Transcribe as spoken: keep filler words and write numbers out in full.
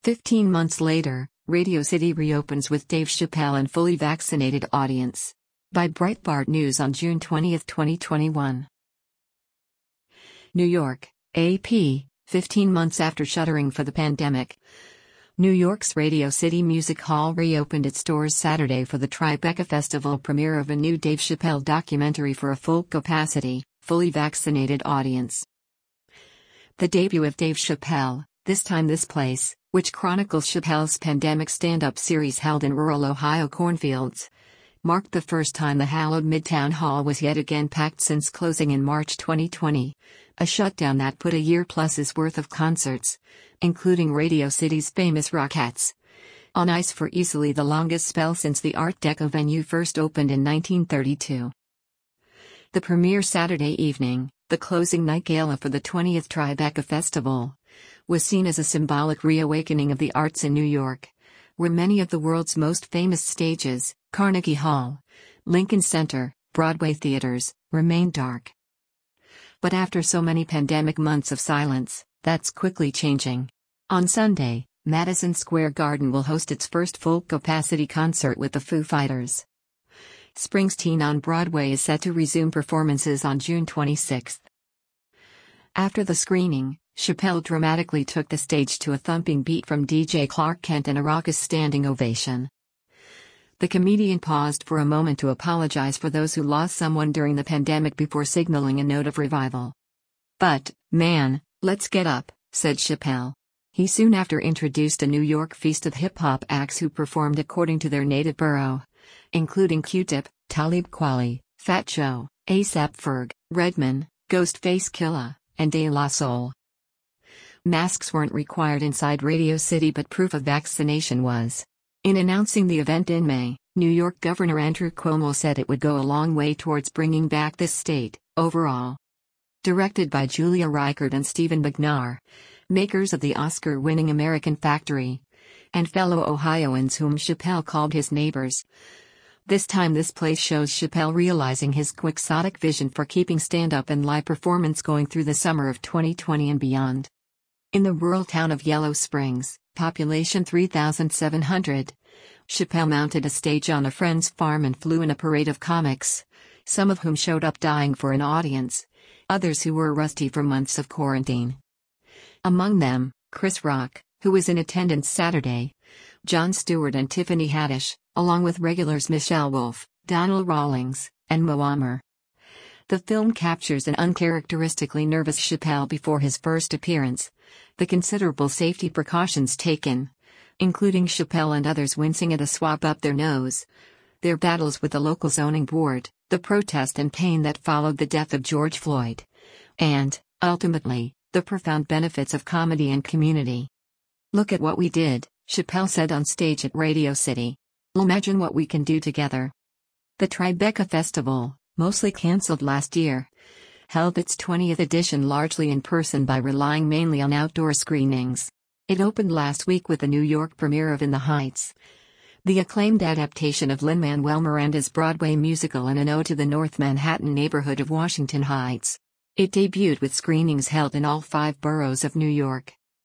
Fifteen months later, Radio City reopens with Dave Chappelle and fully vaccinated audience. By Breitbart News on June twentieth, twenty twenty-one. New York, A P, fifteen months after shuttering for the pandemic. New York's Radio City Music Hall reopened its doors Saturday for the Tribeca Festival premiere of a new Dave Chappelle documentary for a full-capacity, fully vaccinated audience. The debut of Dave Chappelle, This Time This Place, which chronicles Chappelle's pandemic stand-up series held in rural Ohio cornfields, marked the first time the hallowed Midtown Hall was yet again packed since closing in March twenty twenty, a shutdown that put a year-plus's worth of concerts, including Radio City's famous Rockettes, on ice for easily the longest spell since the Art Deco venue first opened in nineteen thirty-two. The premiere Saturday evening, the closing night gala for the twentieth Tribeca Festival, was seen as a symbolic reawakening of the arts in New York, where many of the world's most famous stages, Carnegie Hall, Lincoln Center, Broadway theaters, remain dark. But after so many pandemic months of silence, that's quickly changing. On Sunday, Madison Square Garden will host its first full-capacity concert with the Foo Fighters. Springsteen on Broadway is set to resume performances on June twenty-sixth. After the screening, Chappelle dramatically took the stage to a thumping beat from D J Clark Kent and a raucous standing ovation. The comedian paused for a moment to apologize for those who lost someone during the pandemic before signaling a note of revival. "But, man, let's get up," said Chappelle. He soon after introduced a New York feast of hip-hop acts who performed according to their native borough, including Q-Tip, Talib Kweli, Fat Joe, A$AP Ferg, Redman, Ghostface Killah, and De La Soul. Masks weren't required inside Radio City, but proof of vaccination was. In announcing the event in May, New York Governor Andrew Cuomo said it would go a long way towards bringing back this state, overall. Directed by Julia Reichert and Stephen Magnar, makers of the Oscar-winning American Factory, and fellow Ohioans whom Chappelle called his neighbors. This Time This Place shows Chappelle realizing his quixotic vision for keeping stand-up and live performance going through the summer of twenty twenty and beyond. In the rural town of Yellow Springs, population three thousand seven hundred, Chappelle mounted a stage on a friend's farm and flew in a parade of comics, some of whom showed up dying for an audience, others who were rusty from months of quarantine. Among them, Chris Rock, who was in attendance Saturday, Jon Stewart and Tiffany Haddish, along with regulars Michelle Wolf, Donald Rawlings, and Mo Amer. The film captures an uncharacteristically nervous Chappelle before his first appearance, the considerable safety precautions taken, including Chappelle and others wincing at a swab up their nose, their battles with the local zoning board, the protest and pain that followed the death of George Floyd, and, ultimately, the profound benefits of comedy and community. "Look at what we did," Chappelle said on stage at Radio City. "Imagine what we can do together." The Tribeca Festival, mostly cancelled last year, held its twentieth edition largely in person by relying mainly on outdoor screenings. It opened last week with the New York premiere of In the Heights, the acclaimed adaptation of Lin-Manuel Miranda's Broadway musical and an ode to the North Manhattan neighborhood of Washington Heights. It debuted with screenings held in all five boroughs of New York.